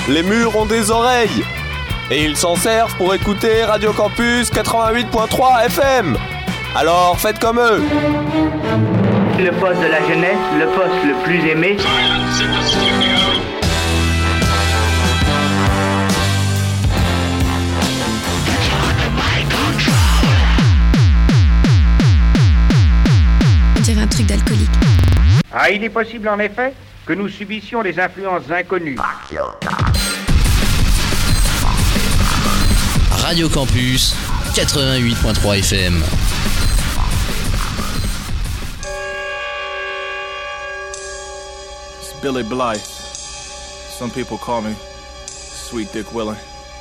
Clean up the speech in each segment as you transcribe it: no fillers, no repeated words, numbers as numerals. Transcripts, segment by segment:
les murs ont des oreilles. Et ils s'en servent pour écouter Radio Campus 88.3 FM. Alors faites comme eux. Le poste de la jeunesse, le poste le plus aimé. On dirait un truc d'alcoolique. Ah, il est possible en effet que nous subissions les influences inconnues. Radio Campus 88.3 FM. It's Billy Blythe. Some people call me Sweet Dick Willie.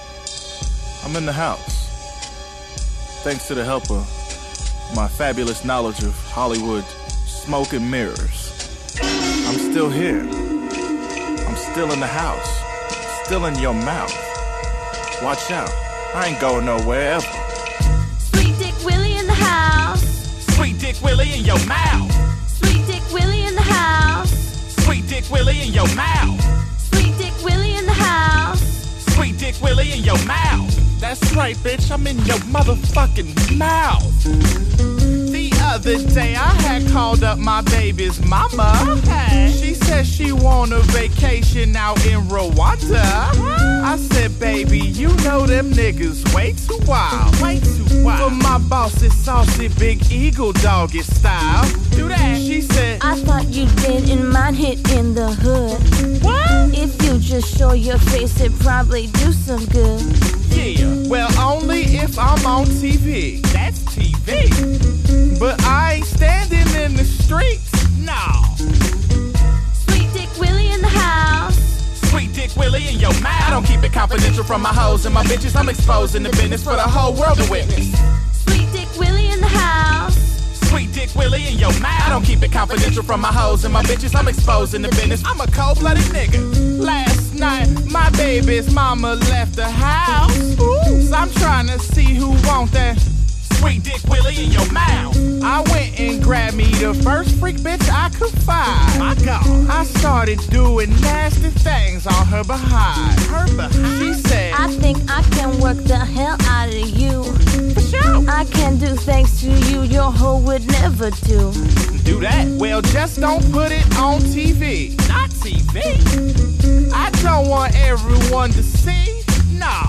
I'm in the house. Thanks to the help of my fabulous knowledge of Hollywood smoke and mirrors. I'm still here. I'm still in the house. Still in your mouth. Watch out. I ain't going nowhere ever. Sweet Dick Willie in the house. Sweet Dick Willie in your mouth. Sweet Dick Willie in the house. Sweet Dick Willie in your mouth. Sweet Dick Willie in the house. Sweet Dick Willie in your mouth. That's right, bitch. I'm in your motherfucking mouth. The other day I had called up my baby's mama. Hey. She said she want a vacation out in Rwanda. I said, baby, you know them niggas way too wild. Way too wild. But my boss is saucy, big eagle doggy style. Do that. She said, I thought you didn't mind hitting the hood. what? If you just show your face, it probably do some good. Yeah, well, only if I'm on TV. That's TV. But I ain't standing in the streets. No. Sweet Dick Willie in the house. Sweet Dick Willie in your mouth. I don't keep it confidential from my hoes and my bitches. I'm exposing the business for the whole world to witness. Sweet Dick Willie in the house. Sweet Dick Willie in your mouth. I don't keep it confidential from my hoes and my bitches. I'm exposing the business. I'm a cold-blooded nigga. Last night, my baby's mama left the house. Ooh. So I'm trying to see who want that Sweet Dick Willie in your mouth. I went and grabbed me the first freak bitch I could find. My God. I started doing nasty things on her behind. Her behind? She said, I think I can work the hell out of you. for sure. I can do things to you your hoe would never do. Do that? Well, just don't put it on TV. Not TV. I don't want everyone to see. No.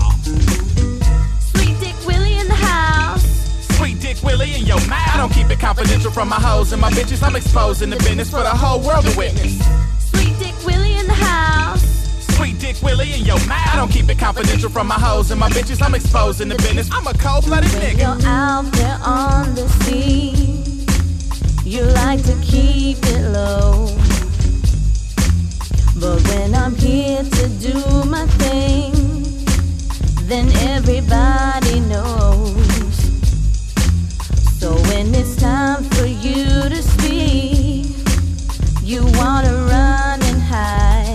Sweet Dick Willie in the house. Sweet Dick Willie in your mouth. I don't keep it confidential from my hoes and my bitches. I'm exposing the business for the whole world to witness. Sweet Dick Willie in the house. Sweet Dick Willie in your mouth. I don't keep it confidential from my hoes and my bitches. I'm exposing the business. I'm a cold-blooded When nigga. you're out there on the scene, you like to keep it low. But when I'm here to do my thing, then everybody knows. So when it's time for you to speak, you wanna run and hide.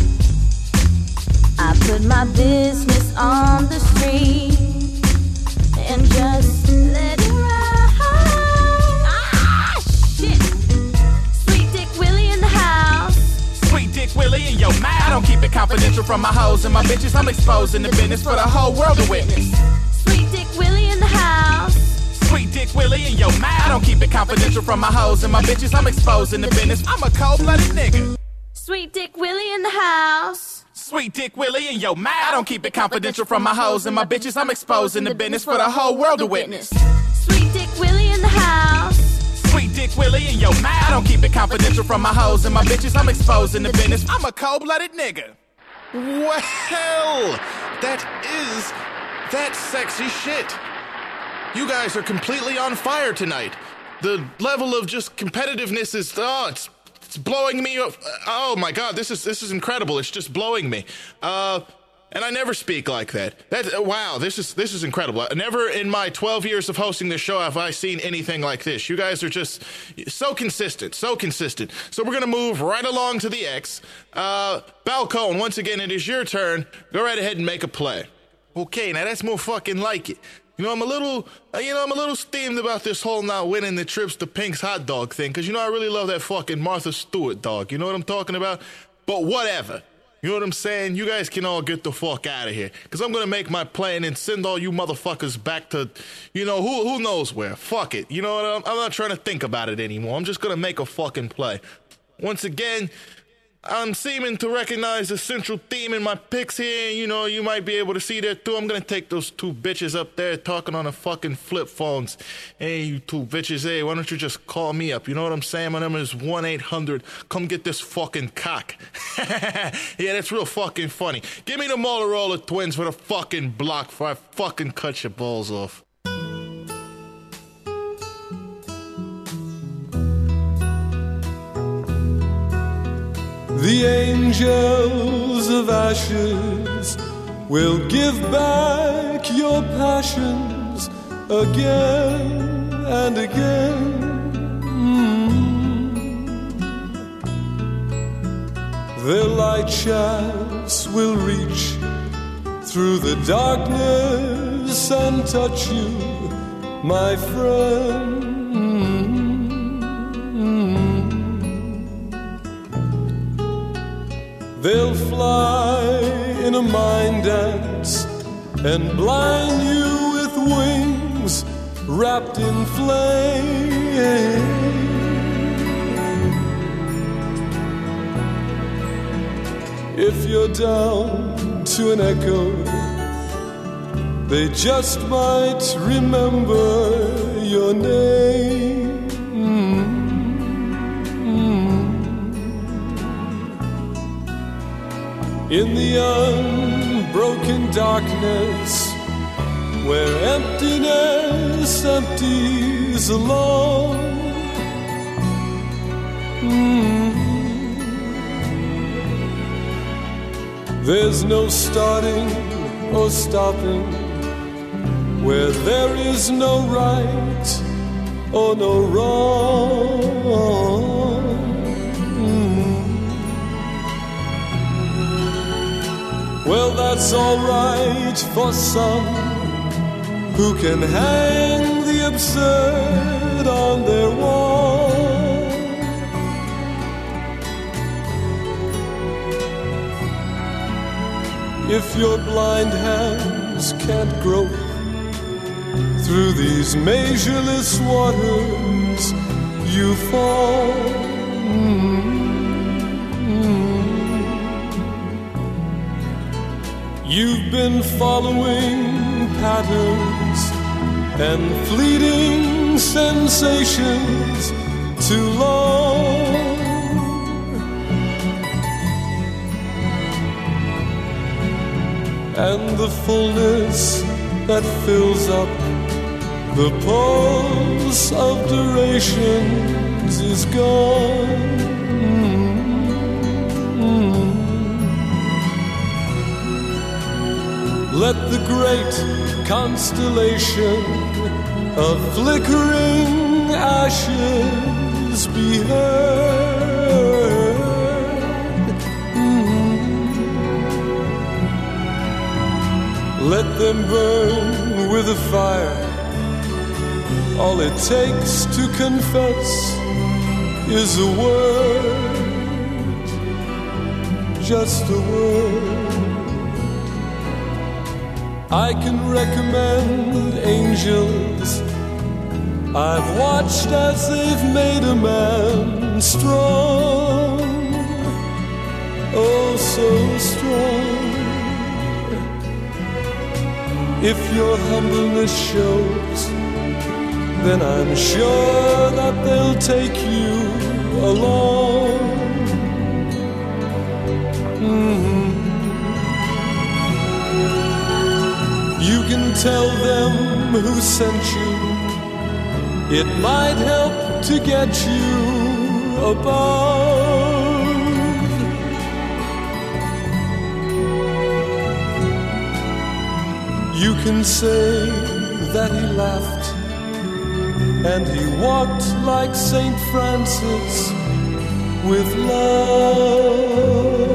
I put my business on the street and just let it ride. Ah, shit. Sweet Dick Willie in the house. Sweet Dick Willie in your mouth. I don't keep it confidential from my hoes and my bitches. I'm exposing the business for the whole world to witness. Sweet Dick Willie in the house. Sweet Dick Willie in your mouth. I don't keep it confidential from my hoes and my bitches. I'm exposing the business. I'm a cold-blooded nigga. Sweet Dick Willie in the house. Sweet Dick Willie in your mouth. I don't keep it confidential from my hoes and my bitches. I'm exposing the business for the whole world to witness. Sweet Dick Willie in the house. Sweet Dick Willie in your mouth. I don't keep it confidential from my hoes and my bitches. I'm exposing the business. I'm a cold-blooded nigga. Well, that's sexy shit. You guys are completely on fire tonight. The level of just competitiveness is, it's blowing me up. Oh my God, this is incredible. It's just blowing me. And I never speak like that. Wow, this is incredible. Never in my 12 years of hosting this show have I seen anything like this. You guys are just so consistent, so consistent. So we're gonna move right along to the X. Balcone, once again, it is your turn. Go right ahead and make a play. Okay, now that's more fucking like it. I'm a little steamed about this whole not winning the trips to Pink's hot dog thing, because, I really love that fucking Martha Stewart dog. You know what I'm talking about? But whatever. You know what I'm saying? You guys can all get the fuck out of here. Because I'm going to make my play and then send all you motherfuckers back to, you know, who knows where. Fuck it. You know what? I'm not trying to think about it anymore. I'm just going to make a fucking play. Once again, I'm seeming to recognize the central theme in my picks here. You know, you might be able to see that too. I'm going to take those two bitches up there talking on the fucking flip phones. Hey, you two bitches, hey, why don't you just call me up? You know what I'm saying? My number is 1-800. Come get this fucking cock. Yeah, that's real fucking funny. Give me the Motorola Twins for the fucking block before I fucking cut your balls off. The angels of ashes will give back your passions again and again. Their light shafts will reach through the darkness and touch you, my friend. They'll fly in a mind dance and blind you with wings wrapped in flame. If you're down to an echo, they just might remember your name. In the unbroken darkness, where emptiness empties alone, there's no starting or stopping, where there is no right or no wrong. Well, that's all right for some who can hang the absurd on their wall. If your blind hands can't grope through these measureless waters, you fall. You've been following patterns and fleeting sensations too long. And the fullness that fills up the pulse of durations is gone. Let the great constellation of flickering ashes be heard. Let them burn with a fire. All it takes to confess is a word, just a word. I can recommend angels I've watched as they've made a man strong, oh so strong. If your humbleness shows, then I'm sure that they'll take you along. You can tell them who sent you. It might help to get you above. You can say that he laughed and he walked like St. Francis with love.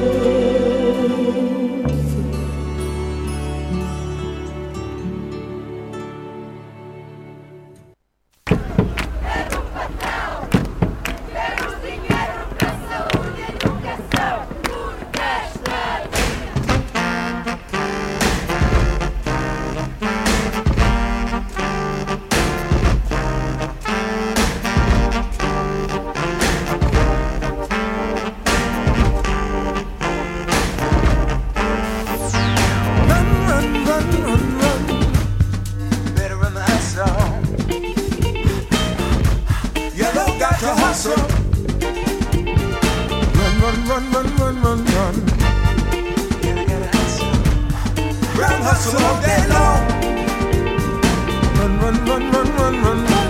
run, run, run, run, run. Gotta hustle. Run, hustle all day long. Run, run, run, run, run, run, run.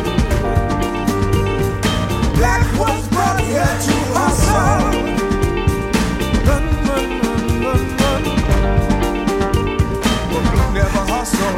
Black was brought here to hustle. Run, run, run, run, run. But blue never hustle.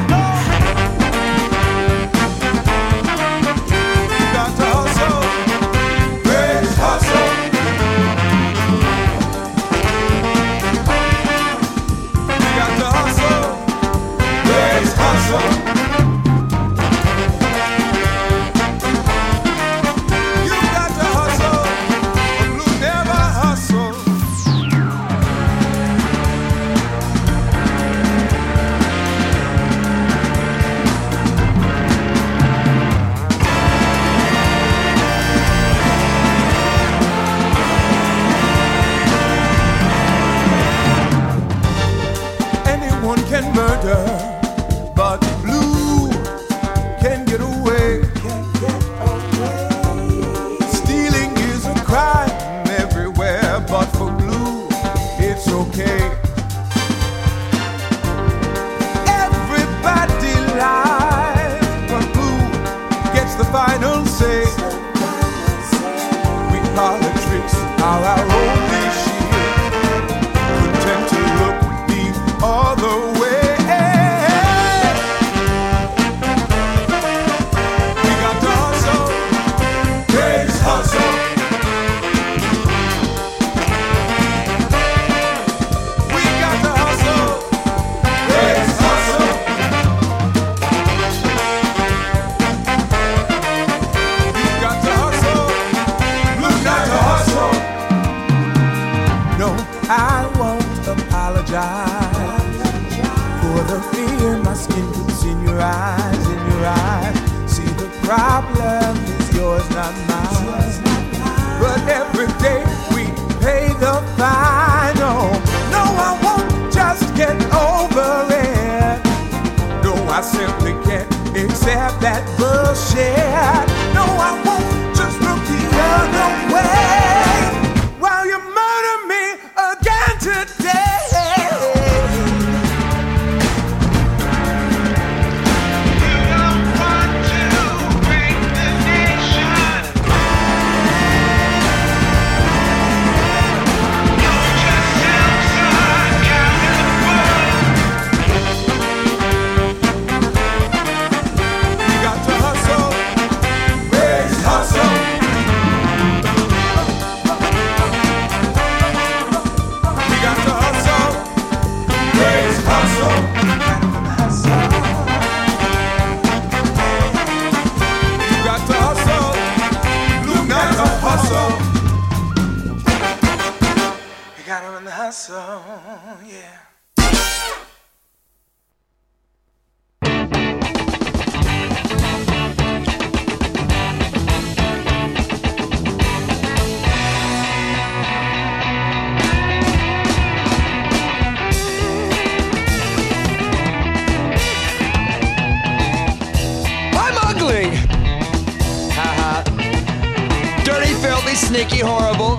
Sneaky, horrible.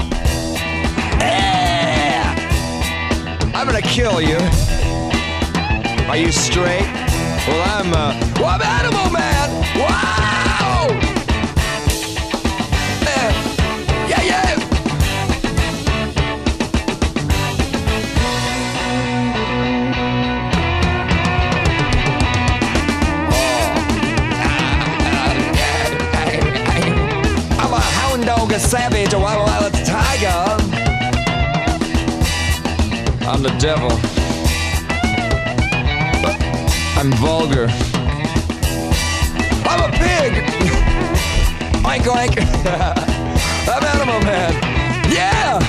Yeah! I'm gonna kill you. Are you straight? Well, I'm Animal Man! Wow! Yeah, yeah! A savage, a wild tiger. I'm the devil. I'm vulgar. I'm a pig. Oink oink. I'm Animal Man. Yeah.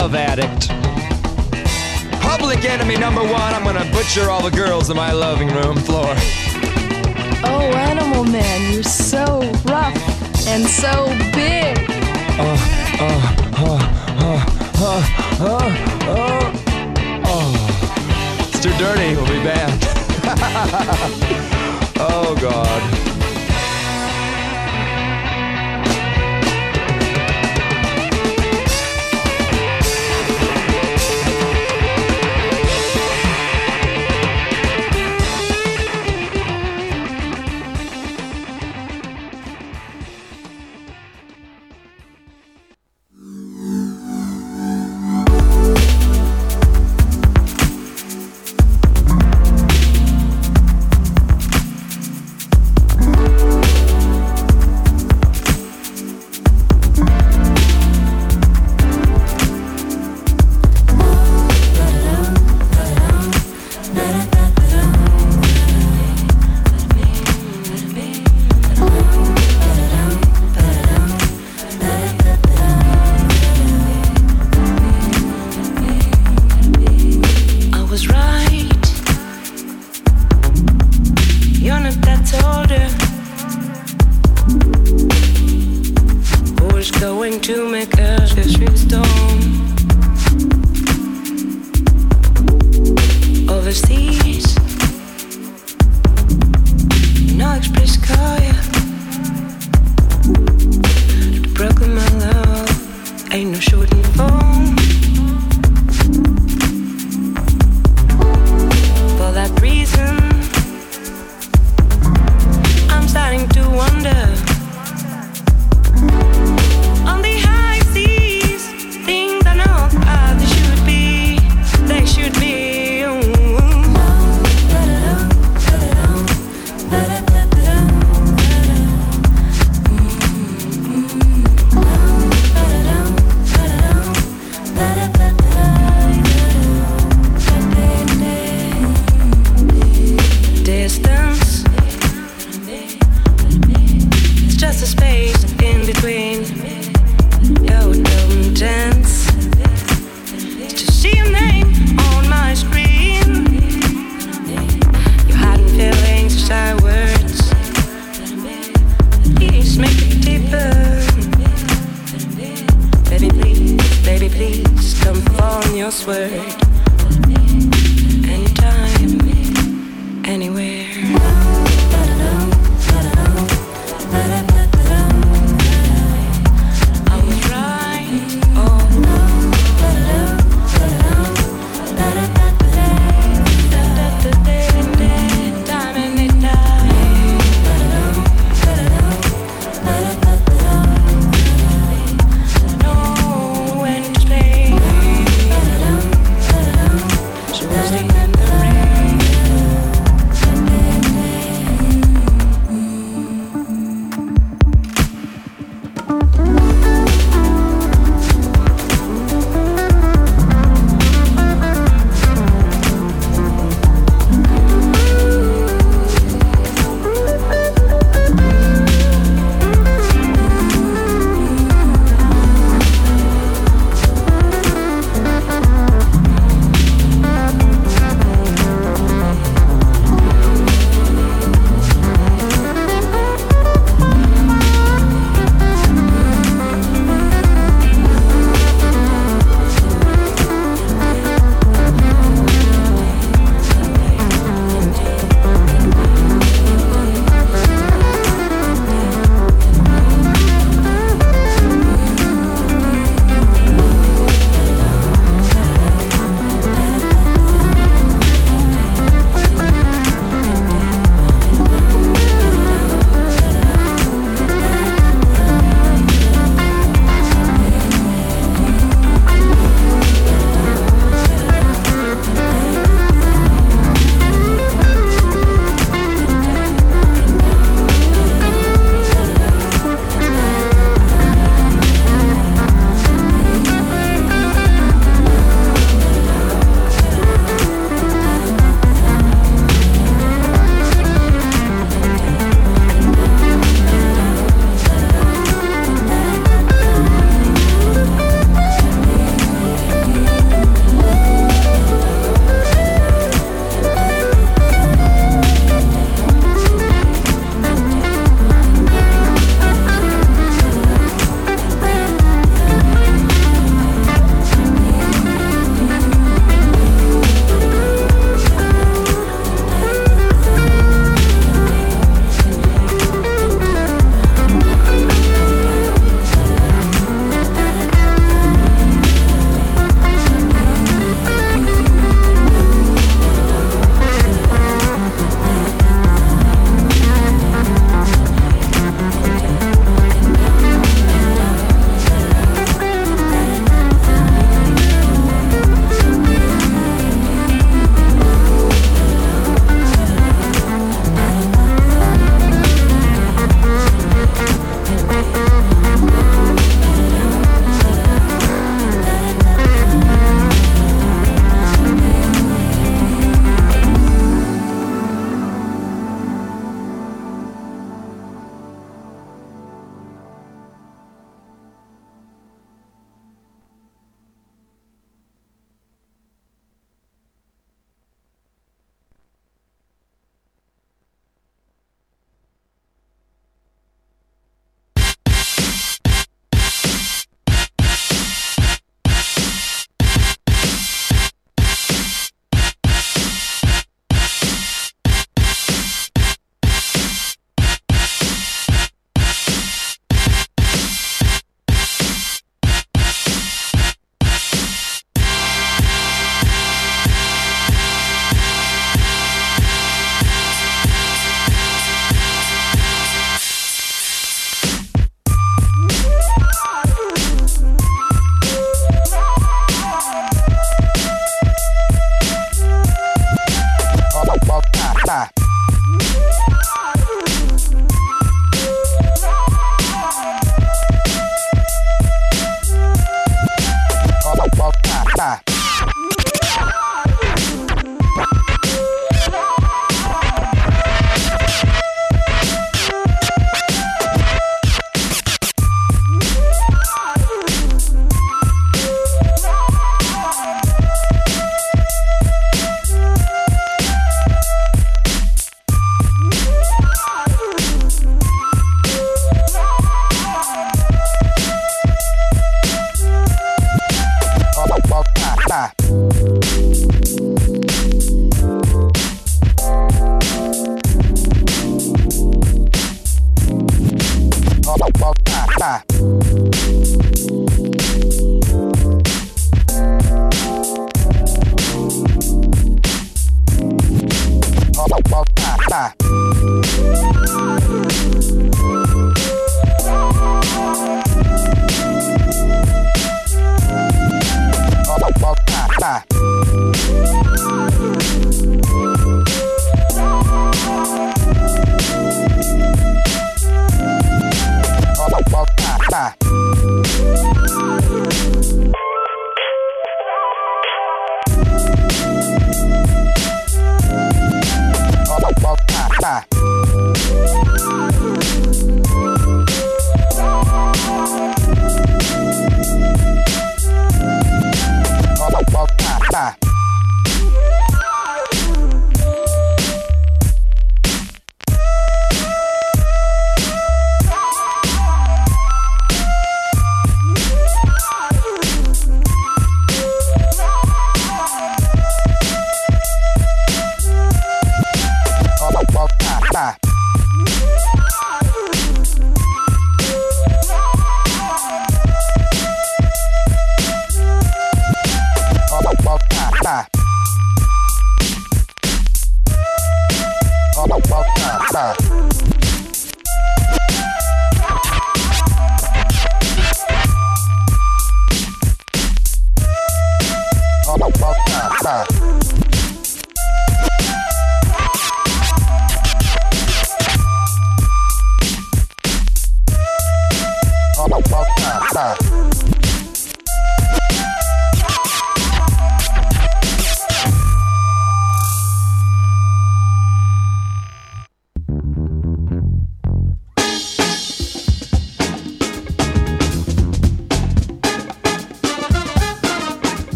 love addict. Public enemy number one, I'm gonna butcher all the girls in my living room floor. Oh, Animal Man, you're so rough and so big. It's too dirty, we'll be banned. Oh, God.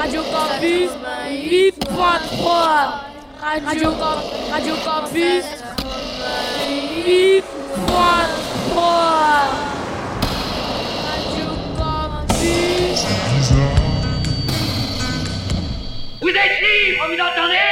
Radio Campus 8.3. Radio Campus 8.3. Radio Campus. Vous êtes libre, vous entendez?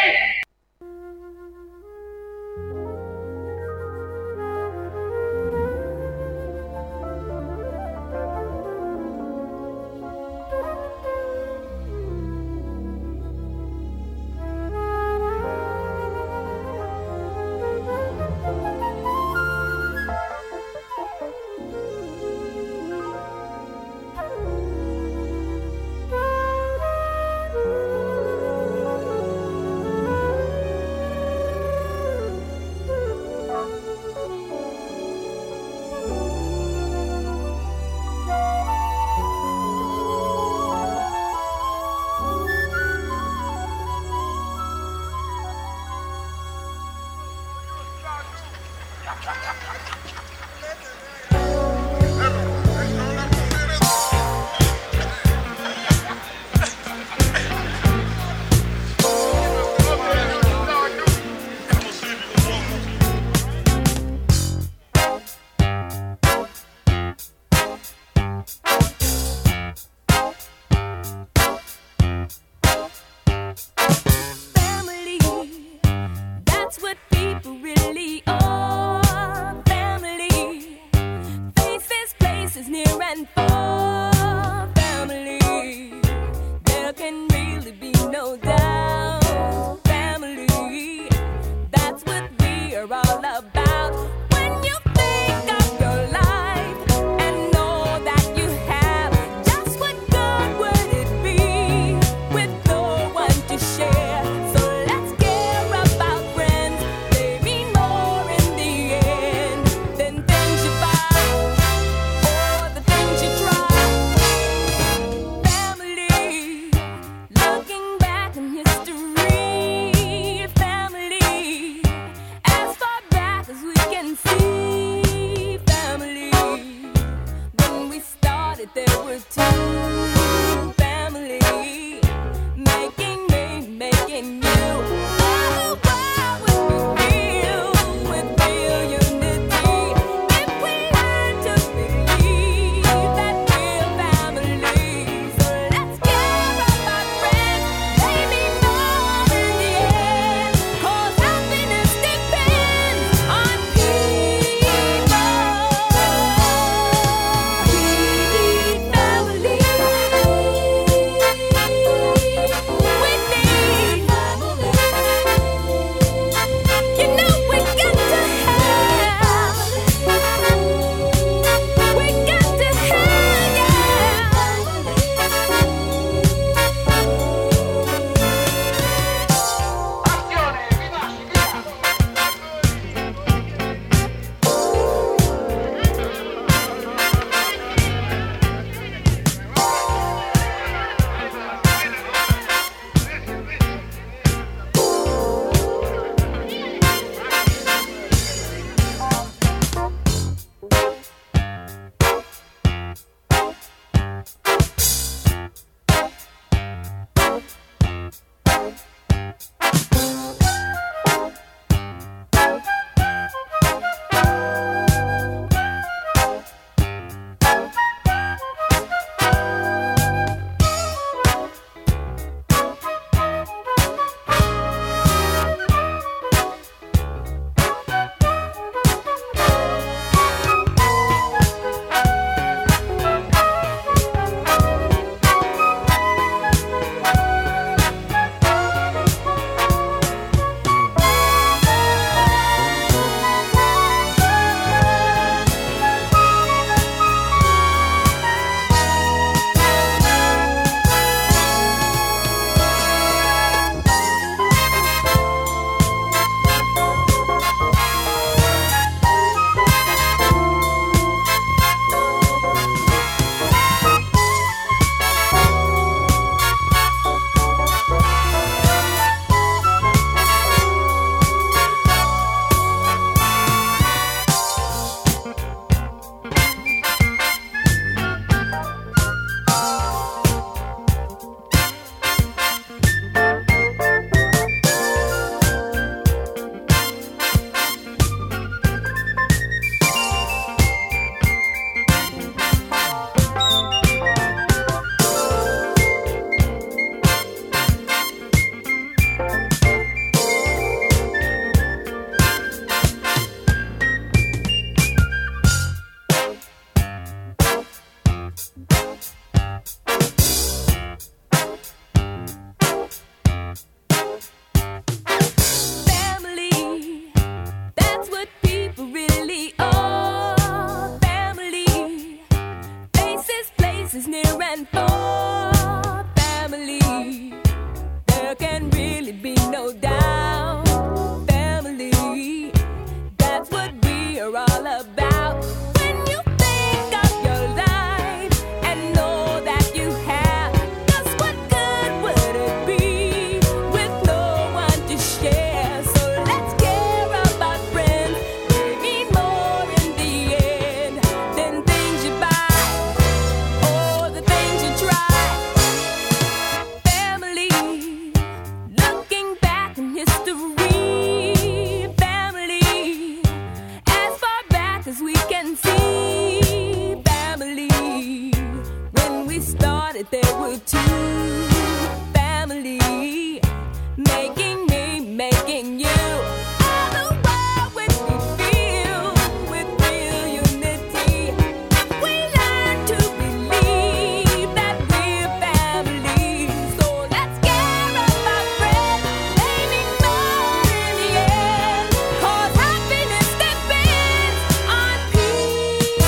Family, that's what people really are. Family, faces, places near and far. Family, there can really be no doubt. Family, that's what we are all about. When you think of your life and know that you have, just what good would it be with no one to share? So let's care about friends, maybe more in the end than things you buy or the things you try. Family, looking back in history. Family, as far back as we can see. Family, when we started there were two. Family, making me, making you. All the world when we feel with real unity. We learn to believe that we're family. So let's care about friends, maybe more in the end. 'Cause happiness depends on people.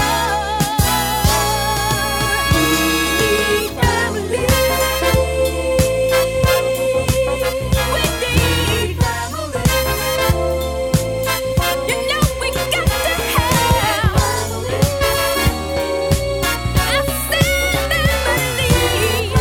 We need family. We need family. You know we got to have. I said family.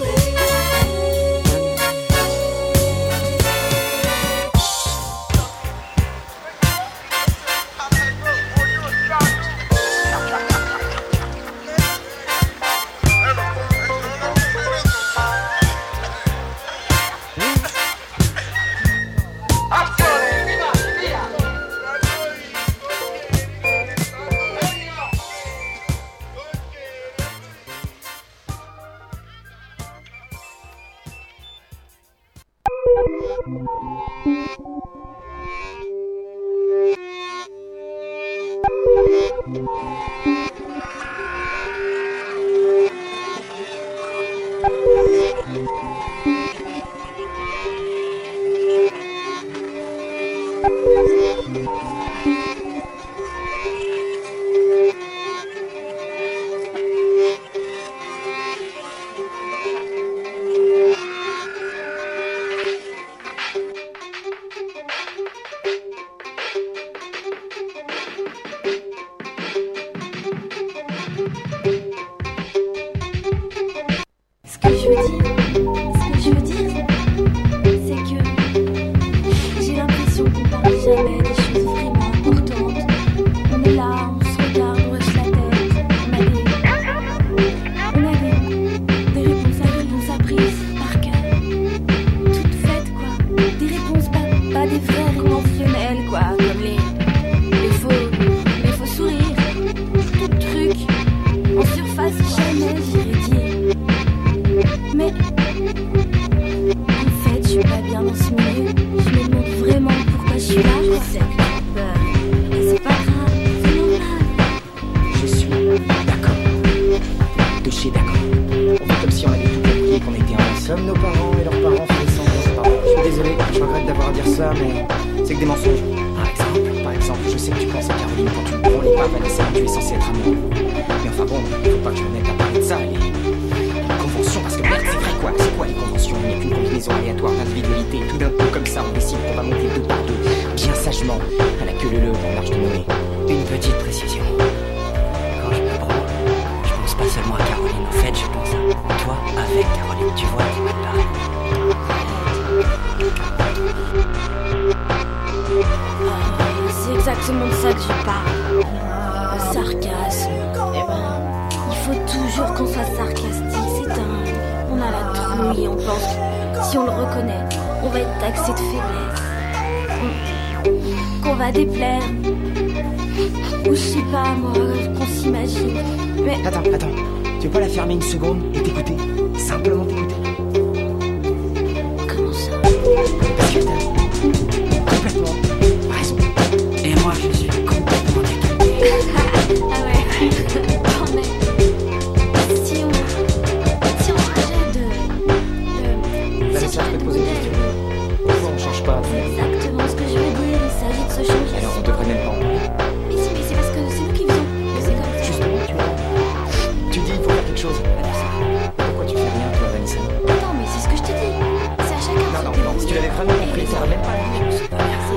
Ce que je veux dire, c'est que j'ai l'impression qu'on parle jamais des choses vraiment importantes. On est là, on se regarde, on hoche la tête. On a des réponses apprises par cœur, toutes faites quoi. Des réponses pas des vraies conventionnelles quoi, comme les faux sourires, tout truc en surface jamais j'irais dire. Mais en fait, je suis pas bien dans ce milieu. Je me demande vraiment pourquoi je suis là. Je sais que j'ai peur. Et c'est pas grave, c'est normal. Je suis d'accord. De chez d'accord. On fait comme si on avait tout compris et qu'on était un seul. Nos parents et leurs parents font des semblances. Je suis désolé, je regrette d'avoir à dire ça, mais c'est que des mensonges. Par exemple, je sais que tu penses à Caroline quand tu ne prends les pas, Vanessa, tu es censé être amoureux. Mais enfin bon, faut pas que je me mette à parler de ça. Les conventions, parce que merde, c'est vrai quoi. C'est quoi les conventions? Il n'y a qu'une combinaison aléatoire d'individualité. Tout d'un coup, comme ça, on décide qu'on va monter deux par deux, bien sagement, à la queue leu dans l'Arche de Noé. Une petite précision. Quand je me prends, je pense pas seulement à Caroline. En fait, je pense à toi avec Caroline. Tu vois, tu m'as parlé. C'est exactement de ça que je parle. Le sarcasme. Eh ben, il faut toujours qu'on soit sarcastique. On a la trouille. On pense que si on le reconnaît, on va être taxé de faiblesse. Qu'on va déplaire. Ou je sais pas moi, qu'on s'imagine. Mais Attends, tu veux pas la fermer une seconde et t'écouter? Simplement t'écouter. Comment ça? Parce que t'as complètement raison. Et moi je suis complètement décalé. Ah ouais, quand même. j'arrive même pas à le dire, c'est pas bien.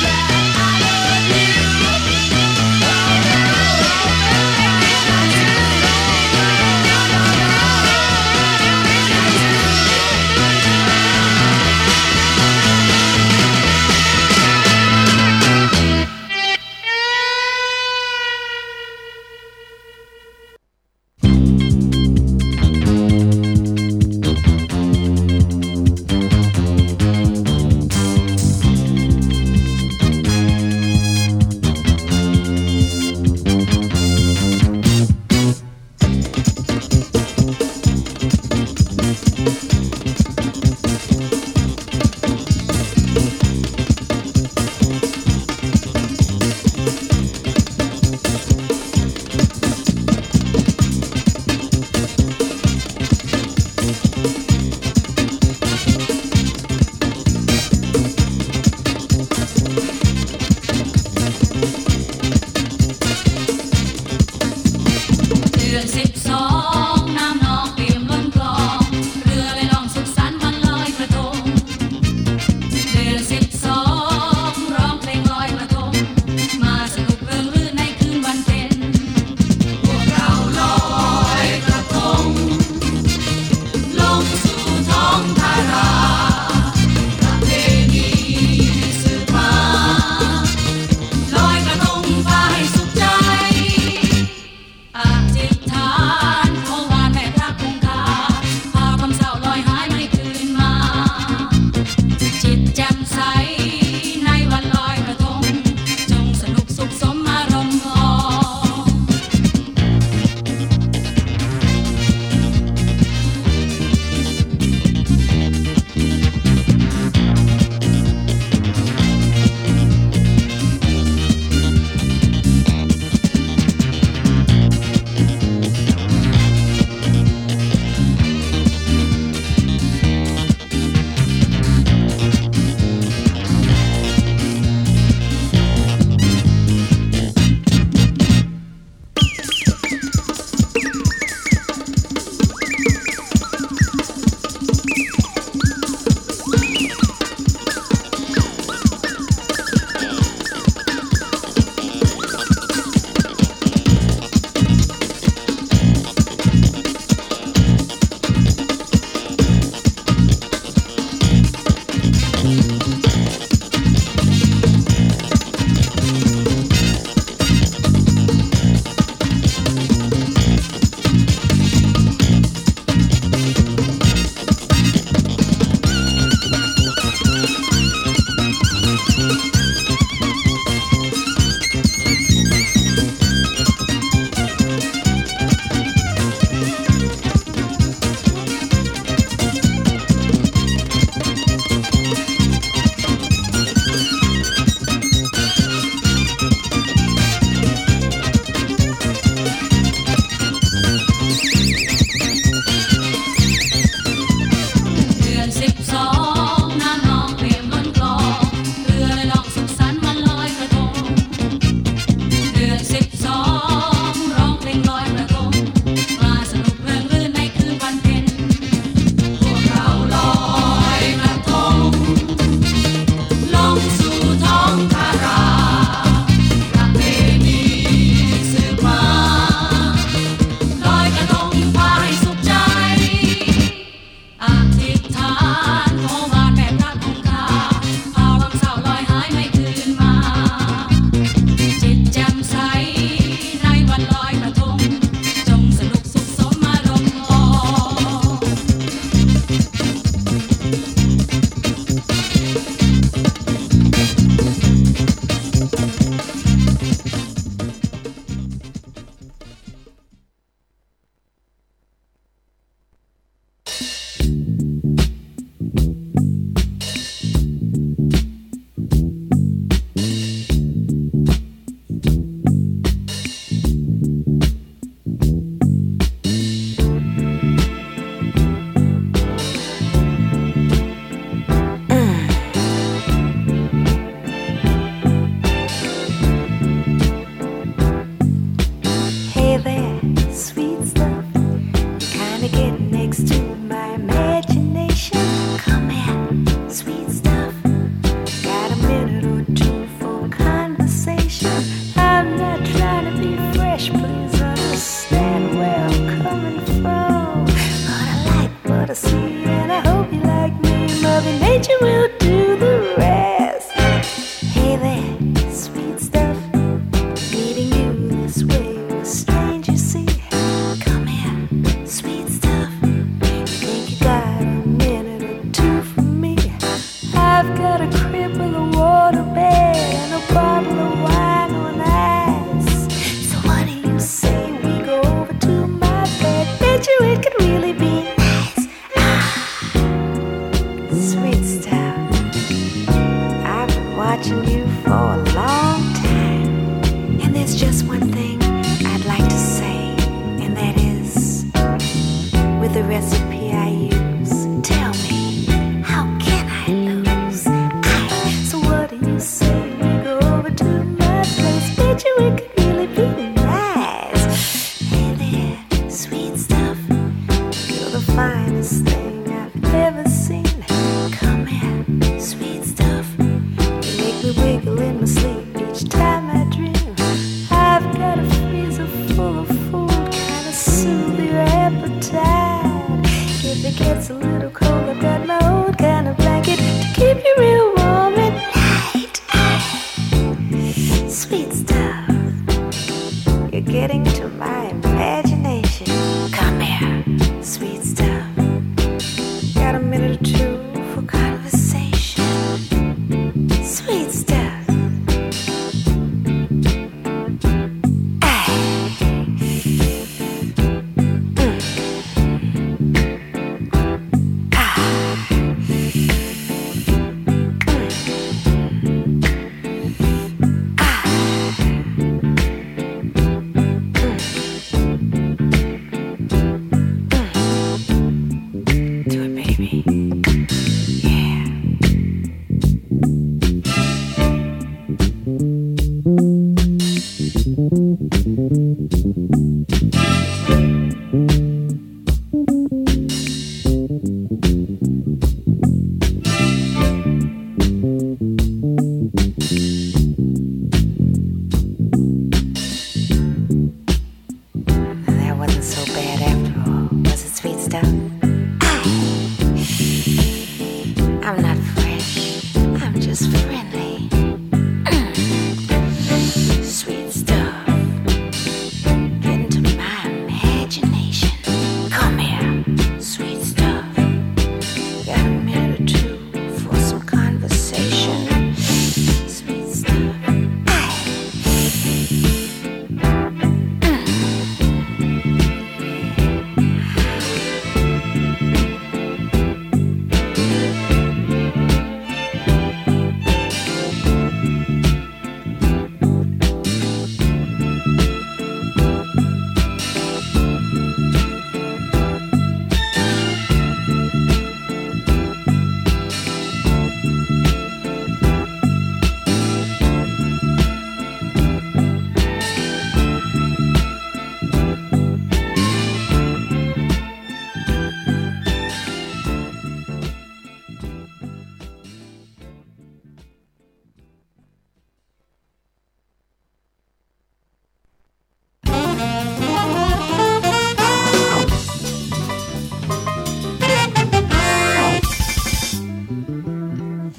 Thank you.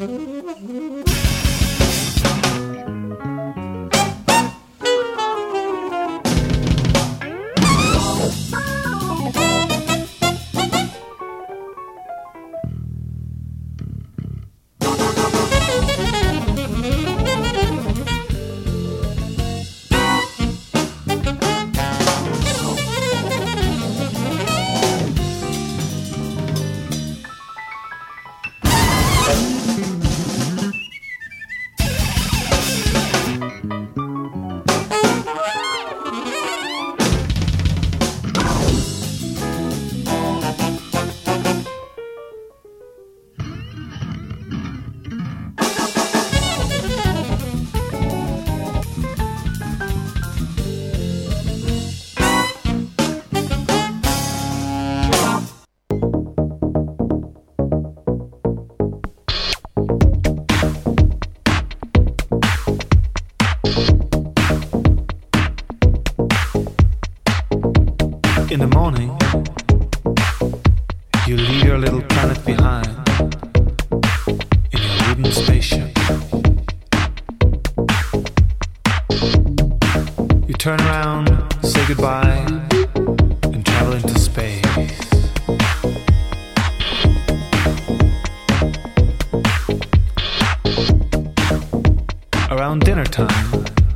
In the morning, you leave your little planet behind in your wooden spaceship. You turn around, say goodbye, and travel into space. Around dinner time,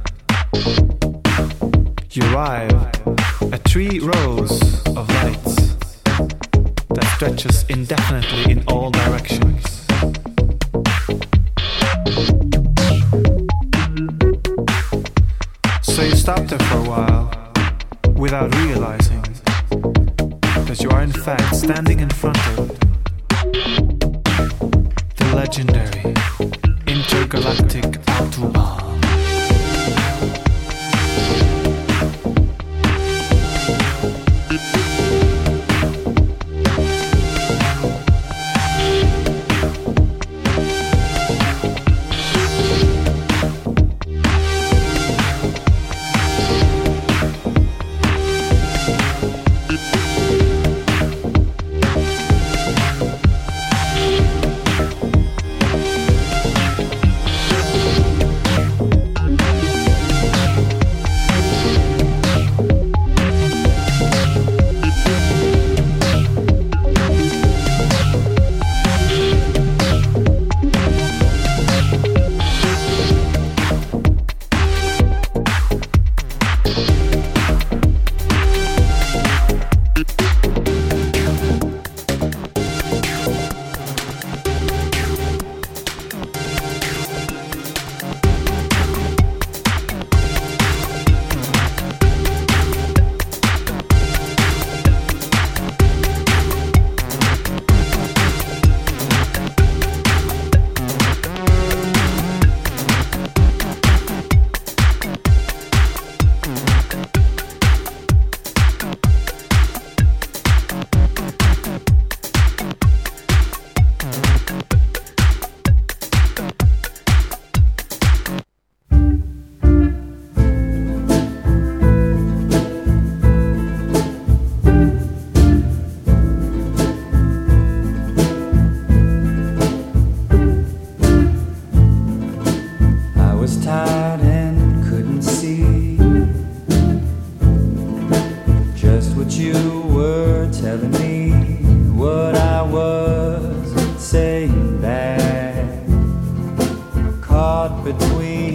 you arrive at 3 rows of lights that stretches indefinitely in all directions. So you stop there for a while without realizing that you are in fact standing in front of the legendary intergalactic Autobahn. between